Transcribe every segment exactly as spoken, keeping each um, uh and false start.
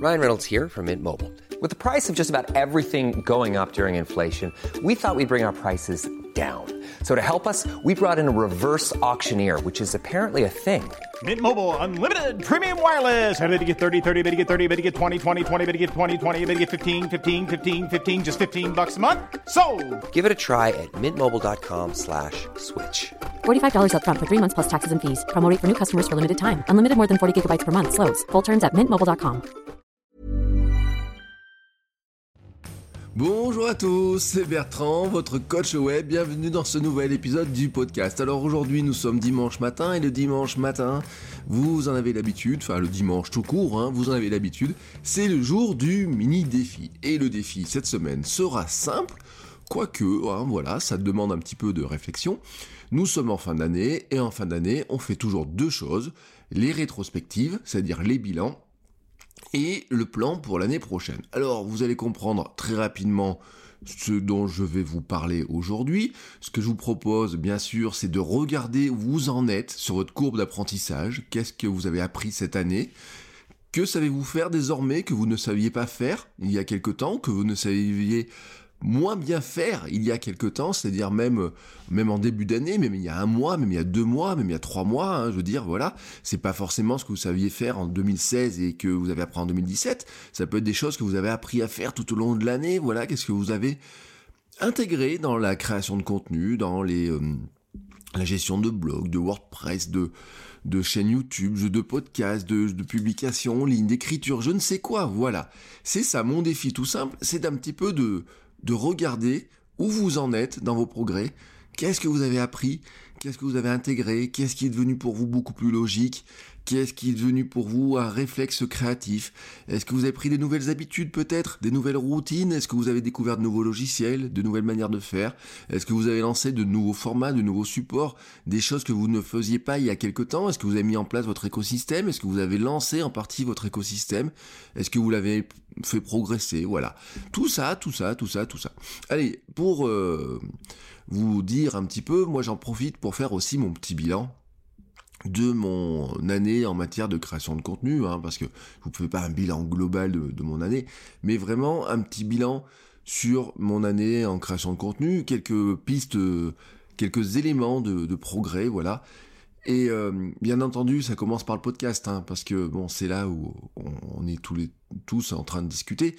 Ryan Reynolds here from Mint Mobile. With the price of just about everything going up during inflation, we thought we'd bring our prices down. So to help us, we brought in a reverse auctioneer, which is apparently a thing. Mint Mobile Unlimited Premium Wireless. How to get thirty, thirty, how to get thirty, how to get twenty, twenty, twenty, how to get twenty, twenty, how to get fifteen, fifteen, fifteen, fifteen, just fifteen bucks a month? Sold! Give it a try at mintmobile.com slash switch. forty-five dollars up front for three months plus taxes and fees. Promo rate for new customers for limited time. Unlimited more than forty gigabytes per month. Slows full terms at mint mobile dot com. Bonjour à tous, c'est Bertrand, votre coach web, bienvenue dans ce nouvel épisode du podcast. Alors aujourd'hui nous sommes dimanche matin et le dimanche matin, vous en avez l'habitude, enfin le dimanche tout court, hein, vous en avez l'habitude, c'est le jour du mini défi. Et le défi cette semaine sera simple, quoique, hein, voilà, ça demande un petit peu de réflexion. Nous sommes en fin d'année et en fin d'année on fait toujours deux choses, les rétrospectives, c'est-à-dire les bilans, et le plan pour l'année prochaine. Alors, vous allez comprendre très rapidement ce dont je vais vous parler aujourd'hui. Ce que je vous propose, bien sûr, c'est de regarder où vous en êtes sur votre courbe d'apprentissage. Qu'est-ce que vous avez appris cette année ? Que savez-vous faire désormais que vous ne saviez pas faire il y a quelque temps, que vous ne saviez moins bien faire il y a quelque temps, c'est-à-dire même, même en début d'année, même il y a un mois, même il y a deux mois, même il y a trois mois, hein, je veux dire, voilà, c'est pas forcément ce que vous saviez faire en deux mille seize et que vous avez appris en deux mille dix-sept, ça peut être des choses que vous avez appris à faire tout au long de l'année, voilà, qu'est-ce que vous avez intégré dans la création de contenu, dans les, euh, la gestion de blogs, de WordPress, de de chaînes YouTube, de podcasts, de, de publications en ligne, d'écriture, je ne sais quoi, voilà. C'est ça, mon défi tout simple, c'est d'un petit peu de de regarder où vous en êtes dans vos progrès, qu'est-ce que vous avez appris, qu'est-ce que vous avez intégré, qu'est-ce qui est devenu pour vous beaucoup plus logique, qu'est-ce qui est devenu pour vous un réflexe créatif, est-ce que vous avez pris des nouvelles habitudes peut-être, des nouvelles routines, est-ce que vous avez découvert de nouveaux logiciels, de nouvelles manières de faire, est-ce que vous avez lancé de nouveaux formats, de nouveaux supports, des choses que vous ne faisiez pas il y a quelque temps, est-ce que vous avez mis en place votre écosystème, est-ce que vous avez lancé en partie votre écosystème, est-ce que vous l'avez fait progresser, voilà. Tout ça, tout ça, tout ça, tout ça. Allez, pour euh, vous dire un petit peu, moi j'en profite pour faire aussi mon petit bilan de mon année en matière de création de contenu, hein, parce que je vous fais pas un bilan global de, de mon année, mais vraiment un petit bilan sur mon année en création de contenu, quelques pistes, quelques éléments de, de progrès, voilà. Et euh, bien entendu, ça commence par le podcast, hein, parce que bon, c'est là où on, on est tous les tous en train de discuter.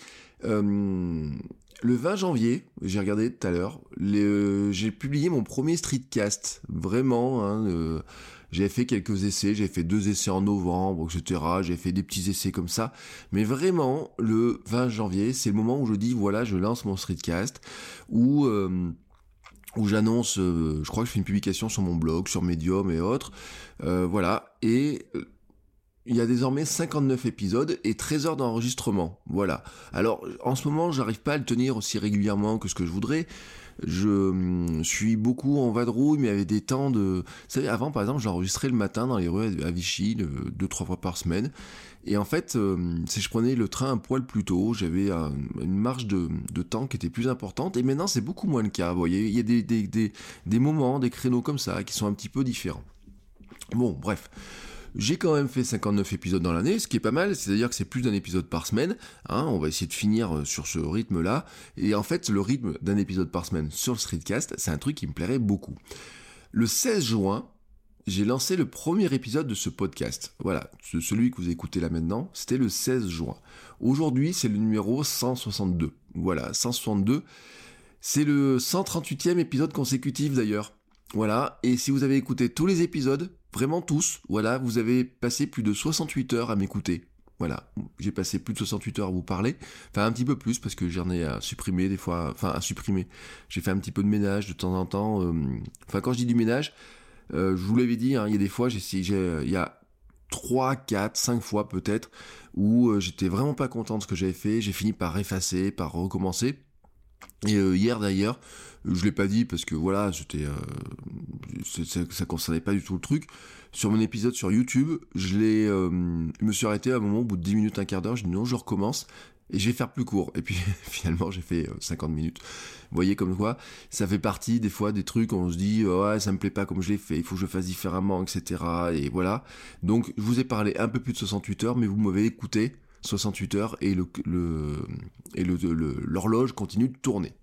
Euh, le vingt janvier, j'ai regardé tout à l'heure, les, euh, j'ai publié mon premier streetcast, vraiment. Hein, euh, j'ai fait quelques essais, j'ai fait deux essais en novembre, et cetera. J'ai fait des petits essais comme ça, mais vraiment, le vingt janvier, c'est le moment où je dis voilà, je lance mon streetcast, où euh, où j'annonce, euh, je crois que je fais une publication sur mon blog, sur Medium et autres, euh, voilà, et euh, il y a désormais cinquante-neuf épisodes et treize heures d'enregistrement, voilà. Alors, en ce moment, j'arrive pas à le tenir aussi régulièrement que ce que je voudrais, je euh, suis beaucoup en vadrouille, mais avec des temps de... Vous savez, avant, par exemple, j'enregistrais le matin dans les rues à Vichy, le, deux, trois fois par semaine, et en fait, euh, si je prenais le train un poil plus tôt, j'avais un, une marge de, de temps qui était plus importante, et maintenant, c'est beaucoup moins le cas, vous voyez, il y a des, des, des, des moments, des créneaux comme ça, qui sont un petit peu différents. Bon, bref... J'ai quand même fait cinquante-neuf épisodes dans l'année, ce qui est pas mal, c'est-à-dire que c'est plus d'un épisode par semaine, hein, on va essayer de finir sur ce rythme-là, et en fait, le rythme d'un épisode par semaine sur le streetcast, c'est un truc qui me plairait beaucoup. Le seize juin, j'ai lancé le premier épisode de ce podcast, voilà, celui que vous écoutez là maintenant, c'était le seize juin. Aujourd'hui, c'est le numéro cent soixante-deux, voilà, cent soixante-deux, c'est le cent trente-huitième épisode consécutif d'ailleurs. Voilà, et si vous avez écouté tous les épisodes, vraiment tous, voilà, vous avez passé plus de soixante-huit heures à m'écouter. Voilà, j'ai passé plus de soixante-huit heures à vous parler, enfin un petit peu plus, parce que j'en ai à supprimer des fois, enfin à supprimer. J'ai fait un petit peu de ménage de temps en temps, euh, enfin quand je dis du ménage, euh, je vous l'avais dit, hein, il y a des fois, j'ai, j'ai, il y a trois, quatre, cinq fois peut-être, où euh, j'étais vraiment pas content de ce que j'avais fait, j'ai fini par effacer, par recommencer. Et euh, hier d'ailleurs, je l'ai pas dit parce que voilà, c'était, euh, c'est, ça, ça concernait pas du tout le truc. Sur mon épisode sur YouTube, je l'ai, euh, je me suis arrêté à un moment, au bout de dix minutes, un quart d'heure, je dis non, je recommence et je vais faire plus court. Et puis finalement, j'ai fait euh, cinquante minutes. Vous voyez comme quoi, ça fait partie des fois des trucs où on se dit ouais, ça me plaît pas comme je l'ai fait, il faut que je fasse différemment, et cetera. Et voilà. Donc je vous ai parlé un peu plus de soixante-huit heures, mais vous m'avez écouté soixante-huit heures et le, le, et le, le, l'horloge continue de tourner.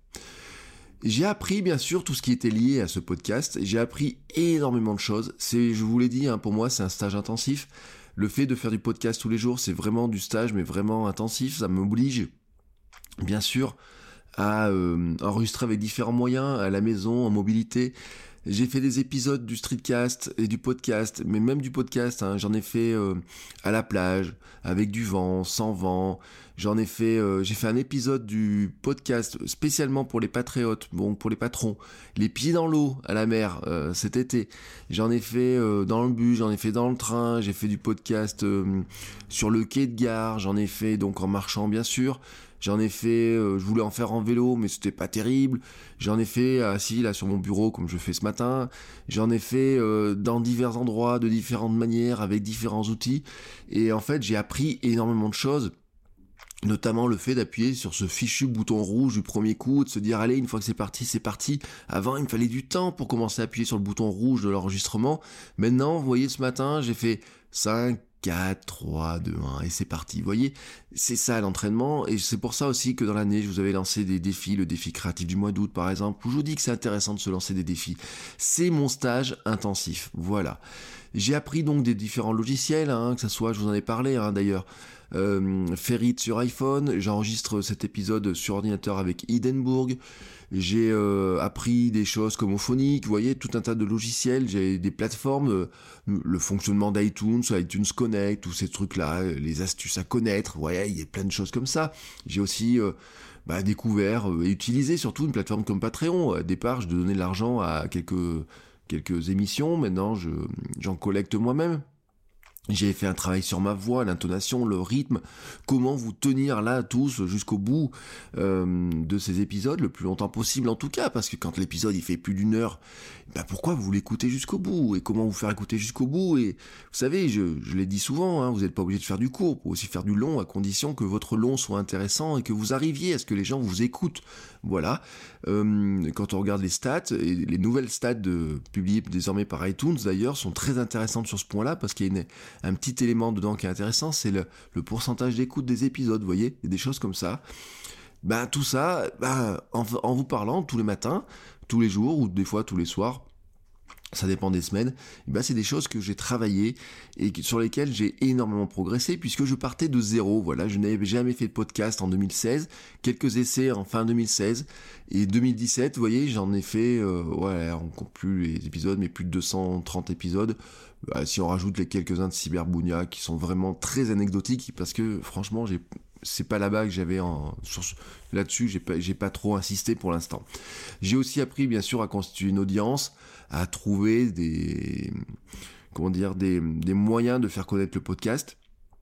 J'ai appris bien sûr tout ce qui était lié à ce podcast, j'ai appris énormément de choses, c'est, je vous l'ai dit, hein, pour moi c'est un stage intensif, le fait de faire du podcast tous les jours c'est vraiment du stage mais vraiment intensif, ça m'oblige bien sûr à euh, enregistrer avec différents moyens, à la maison, en mobilité. J'ai fait des épisodes du streetcast et du podcast, mais même du podcast, hein, j'en ai fait euh, à la plage, avec du vent, sans vent. J'en ai fait, euh, j'ai fait un épisode du podcast spécialement pour les patriotes, bon pour les patrons, les pieds dans l'eau à la mer euh, cet été. J'en ai fait euh, dans le bus, j'en ai fait dans le train, j'ai fait du podcast euh, sur le quai de gare, j'en ai fait donc en marchant bien sûr. J'en ai fait, euh, je voulais en faire en vélo, mais c'était pas terrible. J'en ai fait assis là sur mon bureau, comme je fais ce matin. J'en ai fait euh, dans divers endroits, de différentes manières, avec différents outils. Et en fait, j'ai appris énormément de choses. Notamment le fait d'appuyer sur ce fichu bouton rouge du premier coup, de se dire allez, une fois que c'est parti, c'est parti. Avant, il me fallait du temps pour commencer à appuyer sur le bouton rouge de l'enregistrement. Maintenant, vous voyez, ce matin, j'ai fait cinq, quatre, trois, deux, un, et c'est parti. Vous voyez, c'est ça l'entraînement, et c'est pour ça aussi que dans l'année, je vous avais lancé des défis, le défi créatif du mois d'août par exemple, où je vous dis que c'est intéressant de se lancer des défis. C'est mon stage intensif, voilà. J'ai appris donc des différents logiciels, hein, que ça soit, je vous en ai parlé hein, d'ailleurs, euh, Ferrit sur iPhone, j'enregistre cet épisode sur ordinateur avec Hindenburg, j'ai euh, appris des choses comme Ophonic, vous voyez, tout un tas de logiciels, j'ai des plateformes, euh, le fonctionnement d'iTunes, iTunes Connect, tous ces trucs-là, les astuces à connaître, vous voyez, il y a plein de choses comme ça. J'ai aussi euh, bah, découvert euh, et utilisé surtout une plateforme comme Patreon. Au départ, je donnais de l'argent à quelques, quelques émissions, maintenant je, j'en collecte moi-même. J'ai fait un travail sur ma voix, l'intonation, le rythme, comment vous tenir là tous jusqu'au bout euh, de ces épisodes, le plus longtemps possible en tout cas, parce que quand l'épisode il fait plus d'une heure, bah pourquoi vous l'écoutez jusqu'au bout, et comment vous faire écouter jusqu'au bout, et vous savez, je, je l'ai dit souvent, hein, vous n'êtes pas obligé de faire du court, vous pouvez aussi faire du long, à condition que votre long soit intéressant et que vous arriviez à ce que les gens vous écoutent, voilà. Euh, quand on regarde les stats, et les nouvelles stats de, publiées désormais par iTunes d'ailleurs, sont très intéressantes sur ce point-là, parce qu'il y a une un petit élément dedans qui est intéressant, c'est le, le pourcentage d'écoute des épisodes, vous voyez, il y a des choses comme ça. Ben tout ça, ben, en, en vous parlant tous les matins, tous les jours, ou des fois tous les soirs, ça dépend des semaines, ben c'est des choses que j'ai travaillées et sur lesquelles j'ai énormément progressé, puisque je partais de zéro, voilà, je n'avais jamais fait de podcast en deux mille seize, quelques essais en fin deux mille seize, et deux mille dix-sept, vous voyez, j'en ai fait, euh, ouais, on compte plus les épisodes, mais plus de deux cent trente épisodes, bah, si on rajoute les quelques-uns de Cyberbounia, qui sont vraiment très anecdotiques, parce que, franchement, j'ai c'est pas là-bas que j'avais en, sur, là-dessus, j'ai pas, j'ai pas trop insisté pour l'instant. J'ai aussi appris, bien sûr, à constituer une audience, à trouver des, comment dire, des, des moyens de faire connaître le podcast.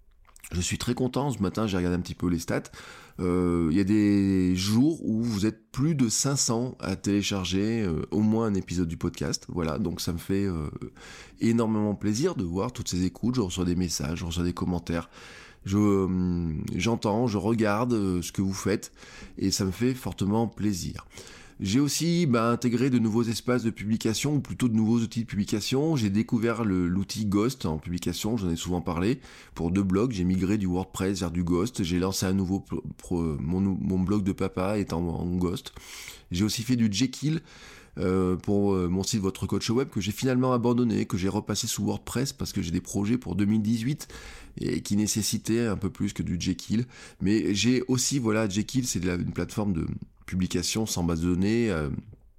Je suis très content, ce matin, j'ai regardé un petit peu les stats. Euh, il y a des jours où vous êtes plus de cinq cents à télécharger euh, au moins un épisode du podcast. Voilà, donc ça me fait euh, énormément plaisir de voir toutes ces écoutes. Je reçois des messages, je reçois des commentaires. Je, euh, j'entends, je regarde euh, ce que vous faites et ça me fait fortement plaisir. J'ai aussi bah, intégré de nouveaux espaces de publication, ou plutôt de nouveaux outils de publication. J'ai découvert le, l'outil Ghost en publication, j'en ai souvent parlé. Pour deux blogs, j'ai migré du WordPress vers du Ghost. J'ai lancé un nouveau, pro, pro, mon, mon blog de papa est en, en Ghost. J'ai aussi fait du Jekyll euh, pour euh, mon site Votre Coach Web, que j'ai finalement abandonné, que j'ai repassé sous WordPress parce que j'ai des projets pour deux mille dix-huit et qui nécessitaient un peu plus que du Jekyll. Mais j'ai aussi, voilà, Jekyll, c'est de la, une plateforme de publication sans base de données, euh,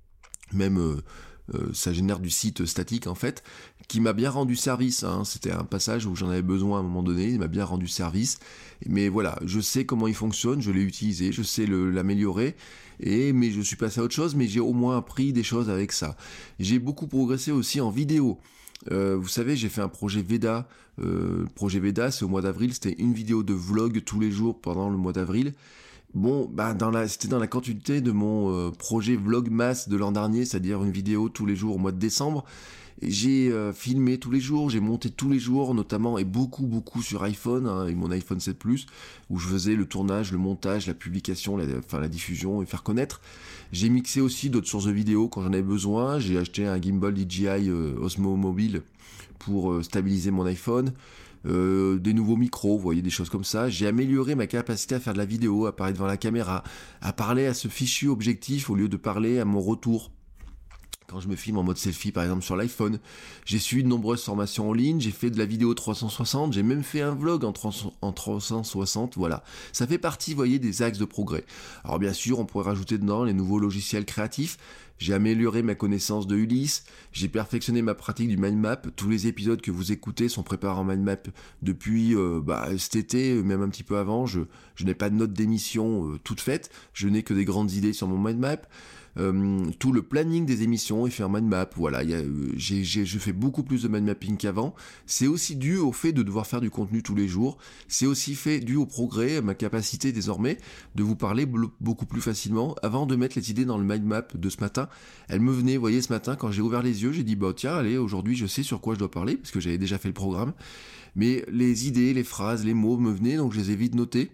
même euh, euh, ça génère du site statique en fait, qui m'a bien rendu service, hein. C'était un passage où j'en avais besoin à un moment donné, il m'a bien rendu service, mais voilà, je sais comment il fonctionne, je l'ai utilisé, je sais le, l'améliorer, et mais je suis passé à autre chose, mais j'ai au moins appris des choses avec ça. J'ai beaucoup progressé aussi en vidéo. Euh, vous savez, j'ai fait un projet Veda, euh, projet Veda, c'est au mois d'avril, c'était une vidéo de vlog tous les jours pendant le mois d'avril. Bon, bah dans la, c'était dans la continuité de mon euh, projet Vlogmas de l'an dernier, c'est-à-dire une vidéo tous les jours au mois de décembre. Et j'ai euh, filmé tous les jours, j'ai monté tous les jours, notamment et beaucoup beaucoup sur iPhone, hein, avec mon iPhone sept Plus, où je faisais le tournage, le montage, la publication, la, enfin la diffusion et faire connaître. J'ai mixé aussi d'autres sources de vidéos quand j'en avais besoin. J'ai acheté un gimbal D J I euh, Osmo Mobile pour euh, stabiliser mon iPhone. euh, des nouveaux micros, vous voyez, des choses comme ça. J'ai amélioré ma capacité à faire de la vidéo, à parler devant la caméra, à parler à ce fichu objectif au lieu de parler à mon retour. Quand je me filme en mode selfie, par exemple, sur l'iPhone, j'ai suivi de nombreuses formations en ligne, j'ai fait de la vidéo trois cent soixante, j'ai même fait un vlog en trois cent soixante, voilà. Ça fait partie, vous voyez, des axes de progrès. Alors bien sûr, on pourrait rajouter dedans les nouveaux logiciels créatifs. J'ai amélioré ma connaissance de Ulysse, j'ai perfectionné ma pratique du mind map. Tous les épisodes que vous écoutez sont préparés en mind map depuis euh, bah, cet été, même un petit peu avant. Je, je n'ai pas de notes d'émission euh, toutes faites, je n'ai que des grandes idées sur mon mind map. Euh, tout le planning des émissions est fait en mind map. Voilà, y a, euh, j'ai, j'ai, je fais beaucoup plus de mind mapping qu'avant. C'est aussi dû au fait de devoir faire du contenu tous les jours. C'est aussi fait dû au progrès, à ma capacité désormais de vous parler blo- beaucoup plus facilement. Avant de mettre les idées dans le mind map de ce matin, elles me venaient, vous voyez, ce matin, quand j'ai ouvert les yeux, j'ai dit, bah tiens, allez, aujourd'hui, je sais sur quoi je dois parler, parce que j'avais déjà fait le programme. Mais les idées, les phrases, les mots me venaient, donc je les ai vite notés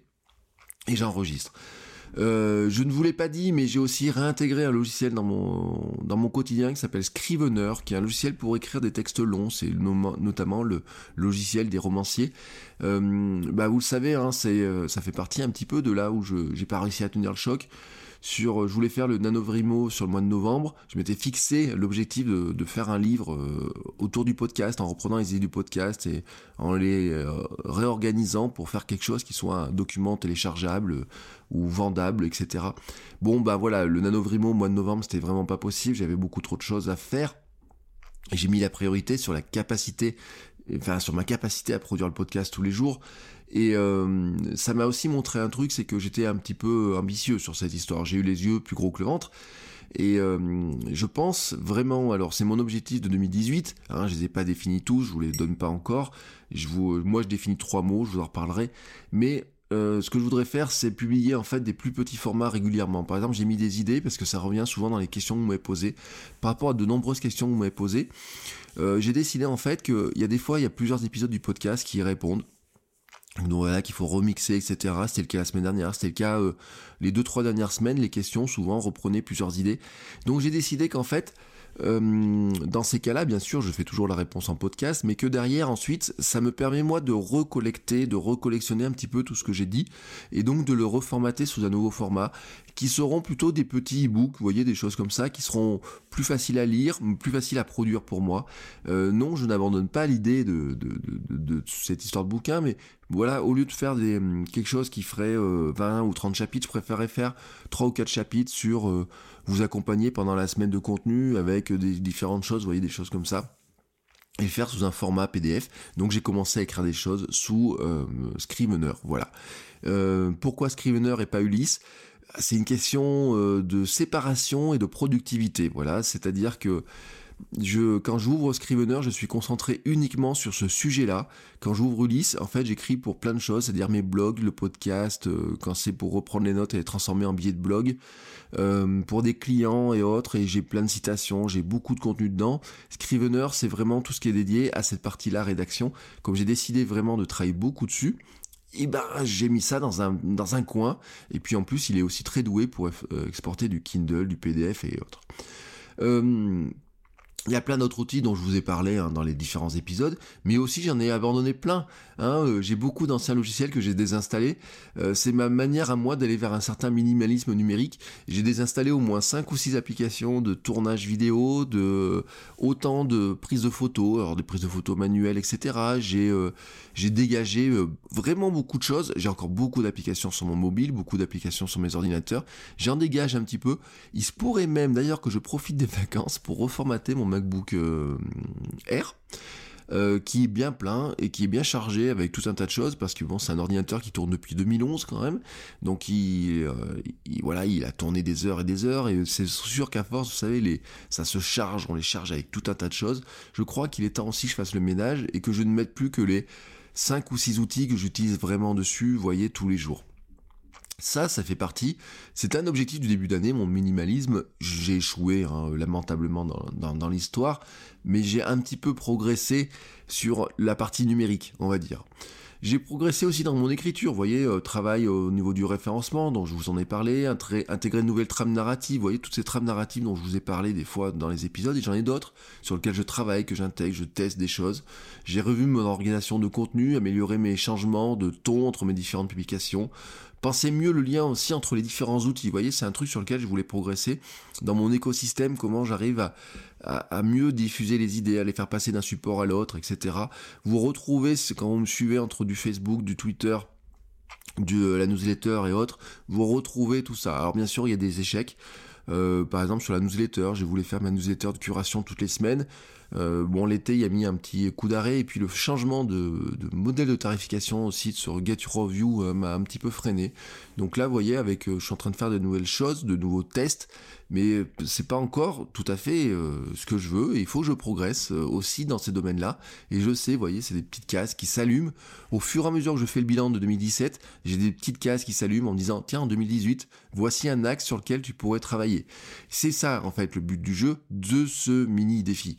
et j'enregistre. Euh, je ne vous l'ai pas dit, mais j'ai aussi réintégré un logiciel dans mon, dans mon quotidien qui s'appelle Scrivener, qui est un logiciel pour écrire des textes longs. C'est no- notamment le logiciel des romanciers. Euh, bah vous le savez, hein, c'est, euh, ça fait partie un petit peu de là où je j'ai pas réussi à tenir le choc. Sur, je voulais faire le NaNoWriMo sur le mois de novembre. Je m'étais fixé l'objectif de, de faire un livre euh, autour du podcast, en reprenant les idées du podcast et en les euh, réorganisant pour faire quelque chose qui soit un document téléchargeable euh, ou vendable, et cetera. Bon, bah voilà, le NaNoWriMo au mois de novembre, c'était vraiment pas possible. J'avais beaucoup trop de choses à faire. Et j'ai mis la priorité sur la capacité, enfin sur ma capacité à produire le podcast tous les jours. Et euh, ça m'a aussi montré un truc, c'est que j'étais un petit peu ambitieux sur cette histoire. J'ai eu les yeux plus gros que le ventre. Et euh, je pense vraiment, alors c'est mon objectif de deux mille dix-huit, hein, je les ai pas définis tous, je vous les donne pas encore. Je vous, moi je définis trois mots, je vous en reparlerai. Mais euh, ce que je voudrais faire, c'est publier en fait des plus petits formats régulièrement. Par exemple, j'ai mis des idées parce que ça revient souvent dans les questions que vous m'avez posées. Par rapport à de nombreuses questions que vous m'avez posées, euh, j'ai décidé en fait qu'il y a des fois, il y a plusieurs épisodes du podcast qui y répondent. Donc voilà, qu'il faut remixer, et cetera. C'était le cas la semaine dernière, c'était le cas euh, les deux trois dernières semaines, les questions souvent reprenaient plusieurs idées. Donc j'ai décidé qu'en fait, euh, dans ces cas-là, bien sûr, je fais toujours la réponse en podcast, mais que derrière, ensuite, ça me permet moi de recollecter, de recollectionner un petit peu tout ce que j'ai dit, et donc de le reformater sous un nouveau format, qui seront plutôt des petits e-books, vous voyez, des choses comme ça, qui seront plus faciles à lire, plus faciles à produire pour moi. Euh, non, je n'abandonne pas l'idée de, de, de, de, de cette histoire de bouquin, mais voilà, au lieu de faire des, quelque chose qui ferait euh, vingt ou trente chapitres, je préférerais faire trois ou quatre chapitres sur euh, vous accompagner pendant la semaine de contenu avec des différentes choses, vous voyez, des choses comme ça, et le faire sous un format P D F. Donc j'ai commencé à écrire des choses sous euh, Scrivener, voilà. Euh, pourquoi Scrivener et pas Ulysse ? C'est une question euh, de séparation et de productivité, voilà, c'est-à-dire que Je, quand j'ouvre Scrivener, je suis concentré uniquement sur ce sujet-là. Quand j'ouvre Ulysse, en fait, j'écris pour plein de choses, c'est-à-dire mes blogs, le podcast, euh, quand c'est pour reprendre les notes et les transformer en billets de blog, euh, pour des clients et autres, et j'ai plein de citations, j'ai beaucoup de contenu dedans. Scrivener, c'est vraiment tout ce qui est dédié à cette partie-là, rédaction. Comme j'ai décidé vraiment de travailler beaucoup dessus, et ben j'ai mis ça dans un dans un coin. Et puis en plus, il est aussi très doué pour euh, exporter du Kindle, du P D F et autres. Euh, Il y a plein d'autres outils dont je vous ai parlé hein, dans les différents épisodes, mais aussi j'en ai abandonné plein. Hein, euh, j'ai beaucoup d'anciens logiciels que j'ai désinstallés. Euh, c'est ma manière à moi d'aller vers un certain minimalisme numérique. J'ai désinstallé au moins cinq ou six applications de tournage vidéo, de autant de prises de photos, alors des prises de photos manuelles, et cetera. J'ai euh, j'ai dégagé euh, vraiment beaucoup de choses. J'ai encore beaucoup d'applications sur mon mobile, beaucoup d'applications sur mes ordinateurs. J'en dégage un petit peu. Il se pourrait même d'ailleurs que je profite des vacances pour reformater mon MacBook euh, Air, euh, qui est bien plein et qui est bien chargé avec tout un tas de choses, parce que bon, c'est un ordinateur qui tourne depuis deux mille onze quand même, donc il, euh, il, voilà, il a tourné des heures et des heures, et c'est sûr qu'à force, vous savez, les, ça se charge, on les charge avec tout un tas de choses. Je crois qu'il est temps aussi que je fasse le ménage et que je ne mette plus que les cinq ou six outils que j'utilise vraiment dessus, vous voyez, tous les jours. Ça, ça fait partie, c'est un objectif du début d'année, mon minimalisme. J'ai échoué hein, lamentablement dans, dans, dans l'histoire, mais j'ai un petit peu progressé sur la partie numérique, on va dire. J'ai progressé aussi dans mon écriture, vous voyez, euh, travail au niveau du référencement, dont je vous en ai parlé, intré- intégrer de nouvelles trames narratives, vous voyez, toutes ces trames narratives dont je vous ai parlé des fois dans les épisodes, et j'en ai d'autres sur lesquels je travaille, que j'intègre, je teste des choses. J'ai revu mon organisation de contenu, amélioré mes changements de ton entre mes différentes publications, penser mieux le lien aussi entre les différents outils, vous voyez, c'est un truc sur lequel je voulais progresser dans mon écosystème, comment j'arrive à, à, à mieux diffuser les idées, à les faire passer d'un support à l'autre, et cetera. Vous retrouvez, quand vous me suivez entre du Facebook, du Twitter, de la newsletter et autres, vous retrouvez tout ça. Alors bien sûr, il y a des échecs. Euh, par exemple, sur la newsletter, je voulais faire ma newsletter de curation toutes les semaines. Euh, bon, l'été, il a mis un petit coup d'arrêt, et puis le changement de, de modèle de tarification aussi sur Get Your Review euh, m'a un petit peu freiné. Donc là, vous voyez, avec, euh, je suis en train de faire de nouvelles choses, de nouveaux tests, mais c'est pas encore tout à fait euh, ce que je veux, et il faut que je progresse euh, aussi dans ces domaines-là. Et je sais, vous voyez, c'est des petites cases qui s'allument. Au fur et à mesure que je fais le bilan de deux mille dix-sept, j'ai des petites cases qui s'allument en me disant, tiens, en deux mille dix-huit, voici un axe sur lequel tu pourrais travailler. C'est ça, en fait, le but du jeu, de ce mini-défi.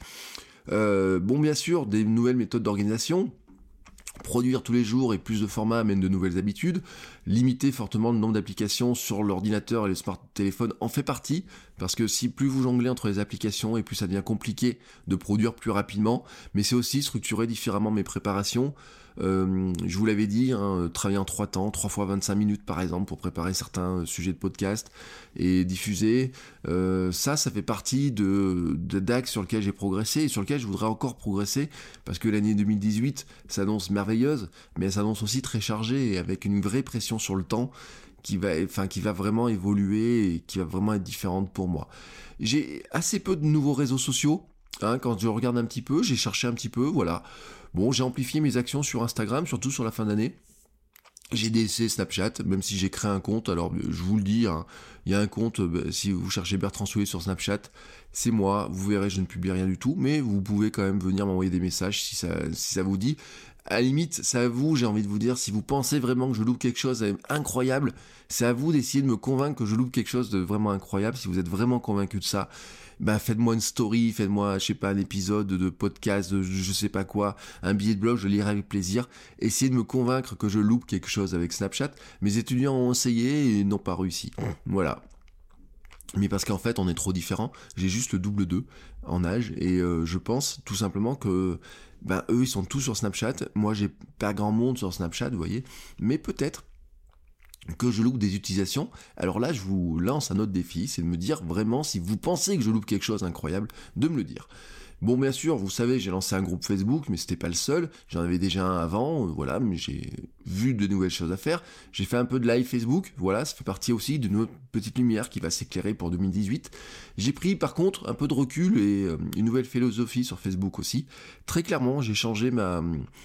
Euh, bon, bien sûr, des nouvelles méthodes d'organisation. Produire tous les jours et plus de formats amène de nouvelles habitudes. Limiter fortement le nombre d'applications sur l'ordinateur et le smart téléphone en fait partie, parce que si plus vous jonglez entre les applications et plus ça devient compliqué de produire plus rapidement, mais c'est aussi structurer différemment mes préparations. Euh, je vous l'avais dit, hein, travailler en trois temps, trois fois vingt-cinq minutes par exemple pour préparer certains sujets de podcast et diffuser. Euh, ça, ça fait partie de, de d'axes sur lequel j'ai progressé et sur lequel je voudrais encore progresser, parce que l'année deux mille dix-huit s'annonce merveilleuse, mais elle s'annonce aussi très chargée et avec une vraie pression sur le temps qui va, enfin, qui va vraiment évoluer et qui va vraiment être différente pour moi. J'ai assez peu de nouveaux réseaux sociaux. Hein, quand je regarde un petit peu, j'ai cherché un petit peu, voilà. Bon, j'ai amplifié mes actions sur Instagram, surtout sur la fin d'année. J'ai délaissé Snapchat, même si j'ai créé un compte. Alors, je vous le dis, hein, il y a un compte, bah, si vous cherchez Bertrand Soulier sur Snapchat, c'est moi. Vous verrez, je ne publie rien du tout, mais vous pouvez quand même venir m'envoyer des messages si ça, si ça vous dit. À la limite, c'est à vous, j'ai envie de vous dire, si vous pensez vraiment que je loupe quelque chose d'incroyable, c'est à vous d'essayer de me convaincre que je loupe quelque chose de vraiment incroyable. Si vous êtes vraiment convaincu de ça, bah faites-moi une story, faites-moi, je sais pas, un épisode de podcast, de je sais pas quoi, un billet de blog, je lirai avec plaisir. Essayez de me convaincre que je loupe quelque chose avec Snapchat. Mes étudiants ont essayé et n'ont pas réussi. Voilà. Mais parce qu'en fait, on est trop différents. J'ai juste le double d'eux en âge, et euh, je pense tout simplement que ben, eux, ils sont tous sur Snapchat. Moi, j'ai pas grand monde sur Snapchat, vous voyez. Mais peut-être que je loupe des utilisations. Alors là, je vous lance un autre défi, c'est de me dire vraiment, si vous pensez que je loupe quelque chose d'incroyable, de me le dire. Bon, bien sûr, vous savez, j'ai lancé un groupe Facebook, mais c'était pas le seul. J'en avais déjà un avant, euh, voilà, mais j'ai vu de nouvelles choses à faire. J'ai fait un peu de live Facebook, voilà, ça fait partie aussi d'une autre petite lumière qui va s'éclairer pour deux mille dix-huit. J'ai pris, par contre, un peu de recul et euh, une nouvelle philosophie sur Facebook aussi. Très clairement, j'ai changé ma,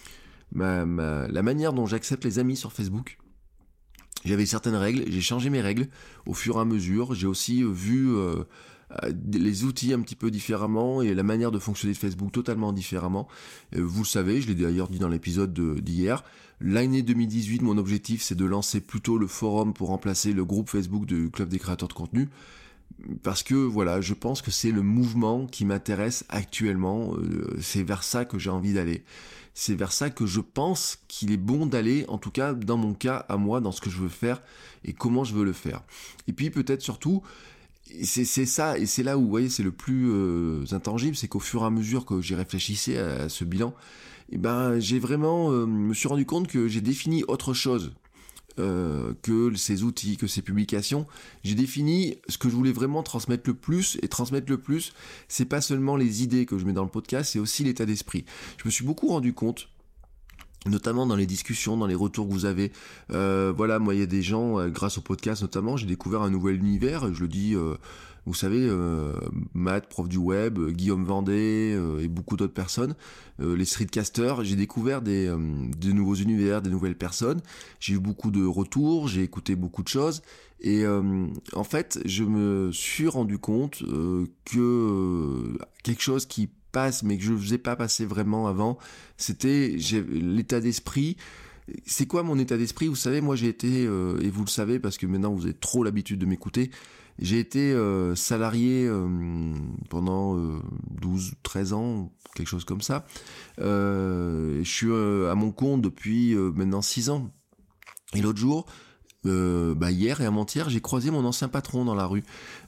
ma, ma, la manière dont j'accepte les amis sur Facebook. J'avais certaines règles, j'ai changé mes règles au fur et à mesure. J'ai aussi vu euh, les outils un petit peu différemment et la manière de fonctionner de Facebook totalement différemment. Euh, vous le savez, je l'ai d'ailleurs dit dans l'épisode de, d'hier. L'année deux mille dix-huit, mon objectif, c'est de lancer plutôt le forum pour remplacer le groupe Facebook du Club des créateurs de contenu. Parce que voilà, je pense que c'est le mouvement qui m'intéresse actuellement. Euh, c'est vers ça que j'ai envie d'aller. C'est vers ça que je pense qu'il est bon d'aller, en tout cas dans mon cas, à moi, dans ce que je veux faire et comment je veux le faire. Et puis peut-être surtout, c'est, c'est ça, et c'est là où, vous voyez, c'est le plus euh, intangible, c'est qu'au fur et à mesure que j'y réfléchissais à, à ce bilan, et ben, j'ai vraiment, euh, me suis rendu compte que j'ai défini autre chose. Euh, que ces outils, que ces publications, j'ai défini ce que je voulais vraiment transmettre le plus, et transmettre le plus, c'est pas seulement les idées que je mets dans le podcast, c'est aussi l'état d'esprit. Je me suis beaucoup rendu compte, notamment dans les discussions, dans les retours que vous avez, euh, voilà, moi il y a des gens, euh, grâce au podcast notamment, j'ai découvert un nouvel univers, je le dis, euh, vous savez, euh, Matt, prof du web, euh, Guillaume Vendée euh, et beaucoup d'autres personnes, euh, les streetcasters, j'ai découvert des, euh, des nouveaux univers, des nouvelles personnes, j'ai eu beaucoup de retours, j'ai écouté beaucoup de choses, et euh, en fait, je me suis rendu compte euh, que euh, quelque chose qui passe, mais que je ne faisais pas passer vraiment avant, c'était j'ai, l'état d'esprit. C'est quoi mon état d'esprit ? Vous savez, moi j'ai été, euh, et vous le savez parce que maintenant vous avez trop l'habitude de m'écouter, J'ai été euh, salarié euh, pendant euh, douze, treize ans, quelque chose comme ça. Euh, je suis euh, à mon compte depuis euh, maintenant six ans. Et l'autre jour, euh, bah hier et avant-hier, j'ai croisé mon ancien patron dans la rue,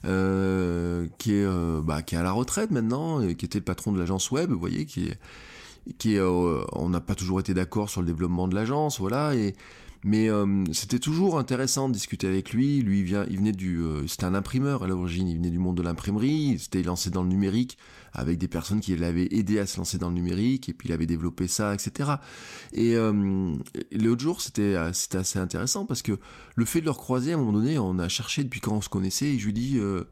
euh, qui est euh, bah, qui est à la retraite maintenant, et qui était le patron de l'agence web, vous voyez, qui est qui est, euh, on n'a pas toujours été d'accord sur le développement de l'agence, voilà, et mais euh, c'était toujours intéressant de discuter avec lui. Lui, il vient, il venait du, euh, c'était un imprimeur à l'origine, il venait du monde de l'imprimerie, il s'était lancé dans le numérique avec des personnes qui l'avaient aidé à se lancer dans le numérique, et puis il avait développé ça, et cetera. Et euh, l'autre jour, c'était, c'était assez intéressant parce que le fait de le recroiser, à un moment donné, on a cherché depuis quand on se connaissait, et je lui dis, euh,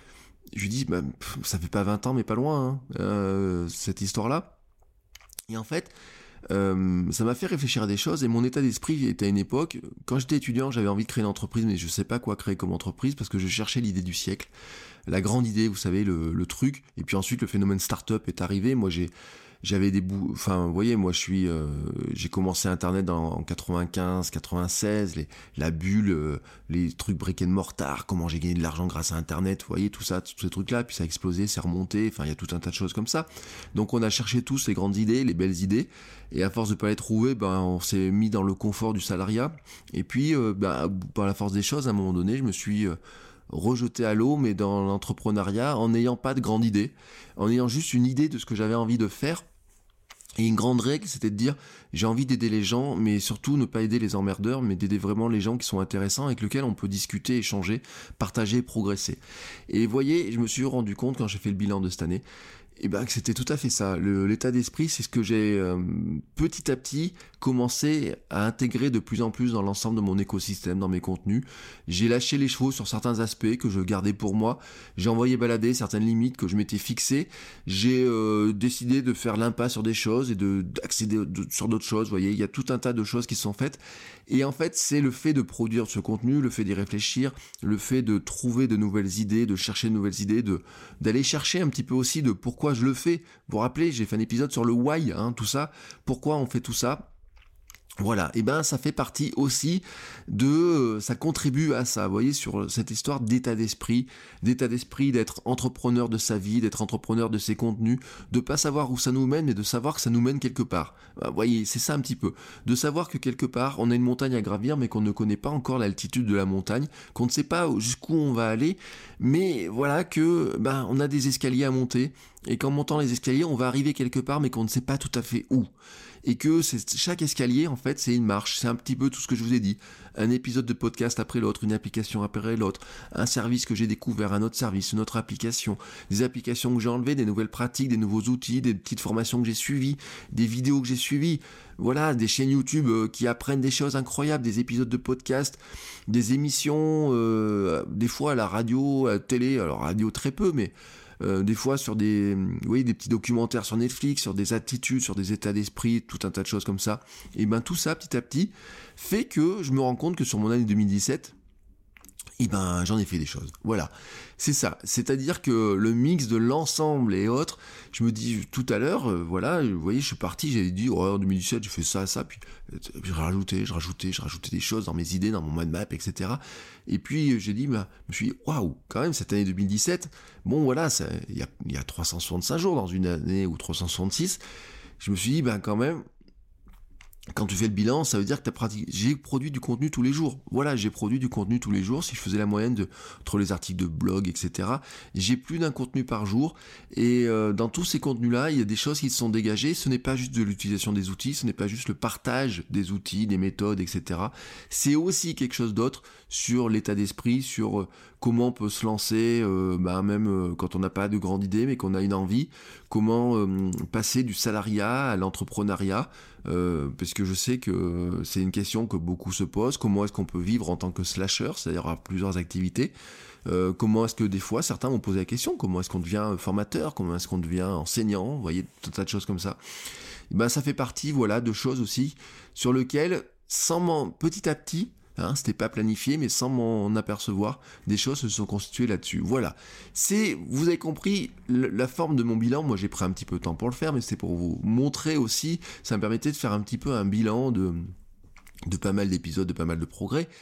je lui dis, bah, pff, ça fait pas vingt ans, mais pas loin, hein, euh, cette histoire-là. Et en fait, Euh, ça m'a fait réfléchir à des choses, et mon état d'esprit était à une époque, quand j'étais étudiant, j'avais envie de créer une entreprise, mais je sais pas quoi créer comme entreprise parce que je cherchais l'idée du siècle, la grande idée, vous savez, le, le truc. Et puis ensuite le phénomène start-up est arrivé. Moi j'ai j'avais des bouts, enfin vous voyez, moi je suis euh, j'ai commencé internet dans, en quatre-vingt-quinze quatre-vingt-seize, les, la bulle, euh, les trucs brick and mortar, comment j'ai gagné de l'argent grâce à internet, vous voyez, tout ça, tous ces trucs là, puis ça a explosé, c'est remonté, enfin il y a tout un tas de choses comme ça. Donc on a cherché tous les grandes idées, les belles idées, et à force de pas les trouver, ben on s'est mis dans le confort du salariat. Et puis euh, ben, par la force des choses, à un moment donné, je me suis euh, rejeté à l'eau, mais dans l'entrepreneuriat, en n'ayant pas de grande idée, en ayant juste une idée de ce que j'avais envie de faire. Et une grande règle, c'était de dire, j'ai envie d'aider les gens, mais surtout ne pas aider les emmerdeurs, mais d'aider vraiment les gens qui sont intéressants, avec lesquels on peut discuter, échanger, partager, progresser. Et vous voyez, je me suis rendu compte, quand j'ai fait le bilan de cette année, et ben que c'était tout à fait ça. Le, l'état d'esprit, c'est ce que j'ai euh, petit à petit commencé à intégrer de plus en plus dans l'ensemble de mon écosystème, dans mes contenus. J'ai lâché les chevaux sur certains aspects que je gardais pour moi. J'ai envoyé balader certaines limites que je m'étais fixées. J'ai euh, décidé de faire l'impasse sur des choses et de d'accéder de, sur d'autres choses. Vous voyez, il y a tout un tas de choses qui sont faites. Et en fait, c'est le fait de produire ce contenu, le fait d'y réfléchir, le fait de trouver de nouvelles idées, de chercher de nouvelles idées, de d'aller chercher un petit peu aussi de pourquoi je le fais. Vous vous rappelez, j'ai fait un épisode sur le why, hein, tout ça. Pourquoi on fait tout ça ? Voilà, et ben ça fait partie aussi de, ça contribue à ça, vous voyez, sur cette histoire d'état d'esprit, d'état d'esprit, d'être entrepreneur de sa vie, d'être entrepreneur de ses contenus, de pas savoir où ça nous mène, mais de savoir que ça nous mène quelque part. Vous voyez, c'est ça un petit peu, de savoir que quelque part, on a une montagne à gravir, mais qu'on ne connaît pas encore l'altitude de la montagne, qu'on ne sait pas jusqu'où on va aller, mais voilà que, ben, on a des escaliers à monter, et qu'en montant les escaliers, on va arriver quelque part, mais qu'on ne sait pas tout à fait où. Et que c'est, chaque escalier, en fait, c'est une marche. C'est un petit peu tout ce que je vous ai dit. Un épisode de podcast après l'autre, une application après l'autre, un service que j'ai découvert, un autre service, une autre application, des applications que j'ai enlevées, des nouvelles pratiques, des nouveaux outils, des petites formations que j'ai suivies, des vidéos que j'ai suivies. Voilà, des chaînes YouTube euh, qui apprennent des choses incroyables, des épisodes de podcast, des émissions, euh, des fois à la radio, à la télé, alors radio très peu, mais... Euh, des fois sur des, vous voyez, des petits documentaires sur Netflix, sur des attitudes, sur des états d'esprit, tout un tas de choses comme ça. Et ben tout ça, petit à petit, fait que je me rends compte que sur mon année deux mille dix-sept, et ben j'en ai fait des choses. Voilà, c'est ça. C'est-à-dire que le mix de l'ensemble et autres, je me dis tout à l'heure, euh, voilà, vous voyez, je suis parti, j'avais dit, oh, en deux mille dix-sept, j'ai fait ça, ça, puis, puis je rajoutais, je rajoutais, je rajoutais des choses dans mes idées, dans mon mind map, et cetera. Et puis j'ai dit, bah, je me suis dit, waouh, quand même, cette année deux mille dix-sept, bon voilà, il y a, y a trois cent soixante-cinq jours dans une année, ou trois cent soixante-six, je me suis dit, ben quand même, quand tu fais le bilan, ça veut dire que t'as pratiqué. J'ai produit du contenu tous les jours. Voilà, j'ai produit du contenu tous les jours. Si je faisais la moyenne de entre les articles de blog, et cetera, j'ai plus d'un contenu par jour. Et euh, dans tous ces contenus-là, il y a des choses qui se sont dégagées. Ce n'est pas juste de l'utilisation des outils, ce n'est pas juste le partage des outils, des méthodes, et cetera. C'est aussi quelque chose d'autre sur l'état d'esprit, sur euh, comment on peut se lancer, euh, bah, même euh, quand on n'a pas de grande idée, mais qu'on a une envie. Comment euh, passer du salariat à l'entrepreneuriat. Euh, parce que je sais que c'est une question que beaucoup se posent. Comment est-ce qu'on peut vivre en tant que slasher, c'est-à-dire à plusieurs activités. Euh, comment est-ce que des fois certains m'ont posé la question, comment est-ce qu'on devient formateur, comment est-ce qu'on devient enseignant, vous voyez, tout un tas de choses comme ça. Et ben ça fait partie, voilà, de choses aussi sur lesquelles, sans m'en, petit à petit, hein, c'était pas planifié, mais sans m'en apercevoir, des choses se sont constituées là-dessus. Voilà. C'est, vous avez compris, le, la forme de mon bilan. Moi, j'ai pris un petit peu de temps pour le faire, mais c'était pour vous montrer aussi. Ça me permettait de faire un petit peu un bilan de, de pas mal d'épisodes, de pas mal de progrès.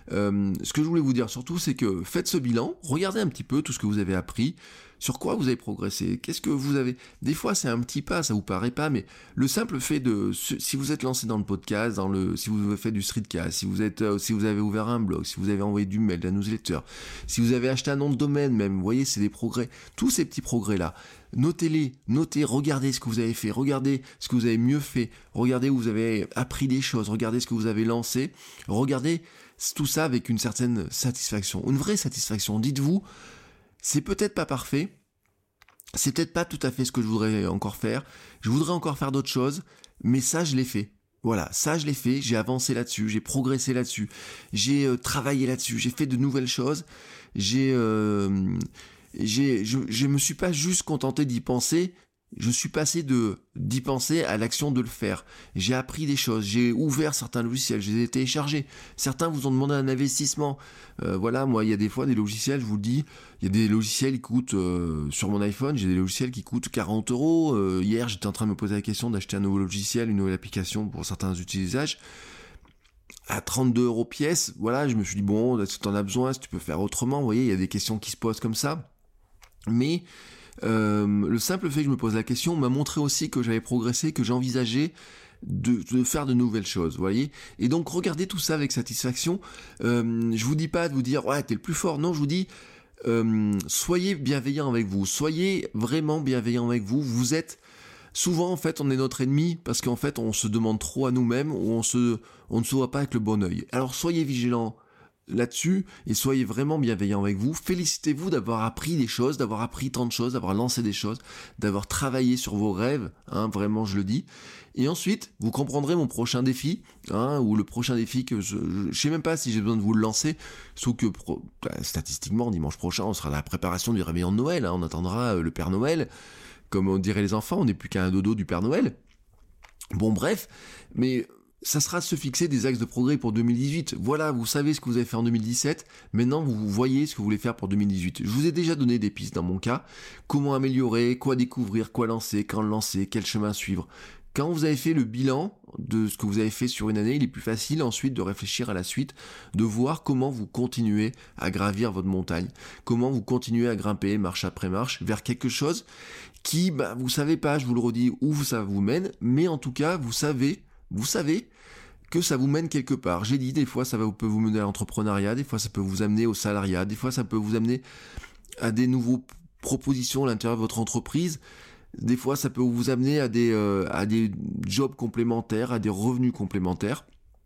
Euh, ce que je voulais vous dire surtout, c'est que faites ce bilan, regardez un petit peu tout ce que vous avez appris, sur quoi vous avez progressé, qu'est-ce que vous avez... Des fois, c'est un petit pas, ça vous paraît pas, mais le simple fait de... Si vous êtes lancé dans le podcast, dans le, si vous avez fait du streetcast, si vous êtes, si vous avez ouvert un blog, si vous avez envoyé du mail, de la newsletter, si vous avez acheté un nom de domaine même, vous voyez, c'est des progrès. Tous ces petits progrès-là, notez-les, notez, regardez ce que vous avez fait, regardez ce que vous avez mieux fait, regardez où vous avez appris des choses, regardez ce que vous avez lancé, regardez tout ça avec une certaine satisfaction, une vraie satisfaction. Dites-vous, c'est peut-être pas parfait, c'est peut-être pas tout à fait ce que je voudrais encore faire, je voudrais encore faire d'autres choses, mais ça je l'ai fait. Voilà, ça je l'ai fait, j'ai avancé là-dessus, j'ai progressé là-dessus, j'ai euh, travaillé là-dessus, j'ai fait de nouvelles choses, j'ai, euh, j'ai, je, je me suis pas juste contenté d'y penser, je suis passé de d'y penser à l'action de le faire. J'ai appris des choses, j'ai ouvert certains logiciels, je les ai téléchargés. Certains vous ont demandé un investissement. Euh, voilà, moi il y a des fois des logiciels, je vous le dis, il y a des logiciels qui coûtent, euh, sur mon iPhone, j'ai des logiciels qui coûtent quarante euros. Euh, hier j'étais en train de me poser la question d'acheter un nouveau logiciel, une nouvelle application pour certains utilisages. À trente-deux euros pièce, voilà, je me suis dit bon, est-ce que tu en as besoin, est-ce que tu peux faire autrement, vous voyez, il y a des questions qui se posent comme ça. Mais Euh, le simple fait que je me pose la question m'a montré aussi que j'avais progressé, que j'envisageais de, de faire de nouvelles choses, vous voyez. Et donc regardez tout ça avec satisfaction. Euh, je vous dis pas de vous dire ouais t'es le plus fort, non, je vous dis euh, soyez bienveillant avec vous, soyez vraiment bienveillant avec vous. Vous êtes souvent en fait on est notre ennemi parce qu'en fait on se demande trop à nous-mêmes ou on se on ne se voit pas avec le bon œil. Alors soyez vigilants là-dessus et soyez vraiment bienveillants avec vous. Félicitez-vous d'avoir appris des choses, d'avoir appris tant de choses, d'avoir lancé des choses, d'avoir travaillé sur vos rêves, hein, vraiment je le dis. Et ensuite, vous comprendrez mon prochain défi, hein, ou le prochain défi que je, je, je sais même pas si j'ai besoin de vous le lancer, sauf que pro, bah, statistiquement dimanche prochain on sera à la préparation du réveillon de Noël, hein, on attendra euh, le Père Noël, comme on dirait les enfants, on n'est plus qu'à un dodo du Père Noël. Bon bref, mais ça sera se fixer des axes de progrès pour deux mille dix-huit. Voilà, vous savez ce que vous avez fait en deux mille dix-sept. Maintenant, vous voyez ce que vous voulez faire pour deux mille dix-huit. Je vous ai déjà donné des pistes dans mon cas. Comment améliorer, quoi découvrir, quoi lancer, quand le lancer, quel chemin suivre. Quand vous avez fait le bilan de ce que vous avez fait sur une année, il est plus facile ensuite de réfléchir à la suite, de voir comment vous continuez à gravir votre montagne, comment vous continuez à grimper marche après marche vers quelque chose qui, bah, vous savez pas, je vous le redis, où ça vous mène, mais en tout cas, vous savez Vous savez que ça vous mène quelque part. J'ai dit, des fois, ça va, peut vous mener à l'entrepreneuriat, des fois, ça peut vous amener au salariat, des fois, ça peut vous amener à des nouvelles propositions à l'intérieur de votre entreprise, des fois, ça peut vous amener à des, euh, à des jobs complémentaires, à des revenus complémentaires.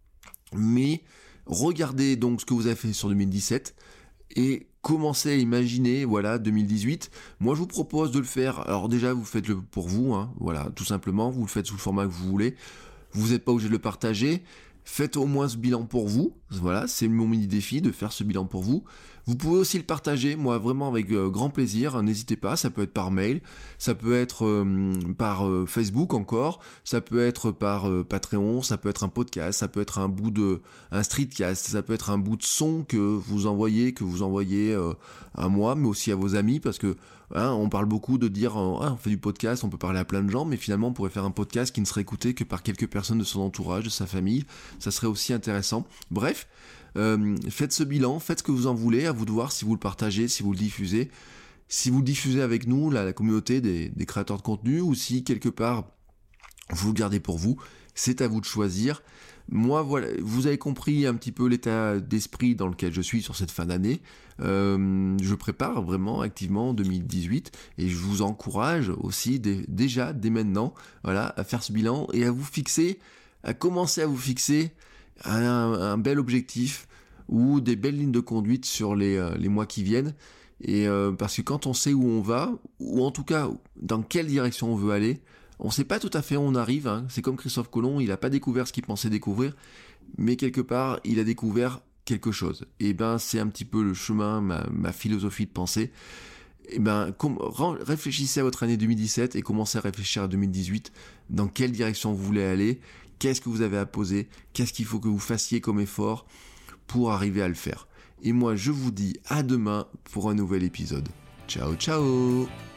Mais regardez donc ce que vous avez fait sur deux mille dix-sept et commencez à imaginer, voilà, deux mille dix-huit. Moi, je vous propose de le faire. Alors déjà, vous faites-le pour vous, hein, voilà, tout simplement. Vous le faites sous le format que vous voulez. Vous n'êtes pas obligé de le partager. Faites au moins ce bilan pour vous. Voilà, c'est mon mini défi de faire ce bilan pour vous. Vous pouvez aussi le partager, moi vraiment avec euh, grand plaisir, n'hésitez pas, ça peut être par mail, ça peut être euh, par euh, Facebook encore, ça peut être par euh, Patreon, ça peut être un podcast, ça peut être un bout de un streetcast, ça peut être un bout de son que vous envoyez, que vous envoyez euh, à moi, mais aussi à vos amis, parce que hein, on parle beaucoup de dire euh, ah, on fait du podcast, on peut parler à plein de gens, mais finalement on pourrait faire un podcast qui ne serait écouté que par quelques personnes de son entourage, de sa famille, ça serait aussi intéressant. Bref, Euh, faites ce bilan, faites ce que vous en voulez, à vous de voir si vous le partagez, si vous le diffusez, si vous le diffusez avec nous, la, la communauté des, des créateurs de contenu, ou si quelque part vous le gardez pour vous, c'est à vous de choisir. Moi, voilà, vous avez compris un petit peu l'état d'esprit dans lequel je suis sur cette fin d'année. Euh, je prépare vraiment activement deux mille dix-huit et je vous encourage aussi dès, déjà, dès maintenant, voilà, à faire ce bilan et à vous fixer, à commencer à vous fixer Un, un bel objectif ou des belles lignes de conduite sur les, euh, les mois qui viennent et euh, parce que quand on sait où on va ou en tout cas dans quelle direction on veut aller, on sait pas tout à fait où on arrive, hein. C'est comme Christophe Colomb, il a pas découvert ce qu'il pensait découvrir, mais quelque part il a découvert quelque chose. Et ben c'est un petit peu le chemin, ma, ma philosophie de pensée. Et ben com- réfléchissez à votre année deux mille dix-sept et commencez à réfléchir à deux mille dix-huit, dans quelle direction vous voulez aller. Qu'est-ce que vous avez à poser? Qu'est-ce qu'il faut que vous fassiez comme effort pour arriver à le faire? Et moi, je vous dis à demain pour un nouvel épisode. Ciao, ciao!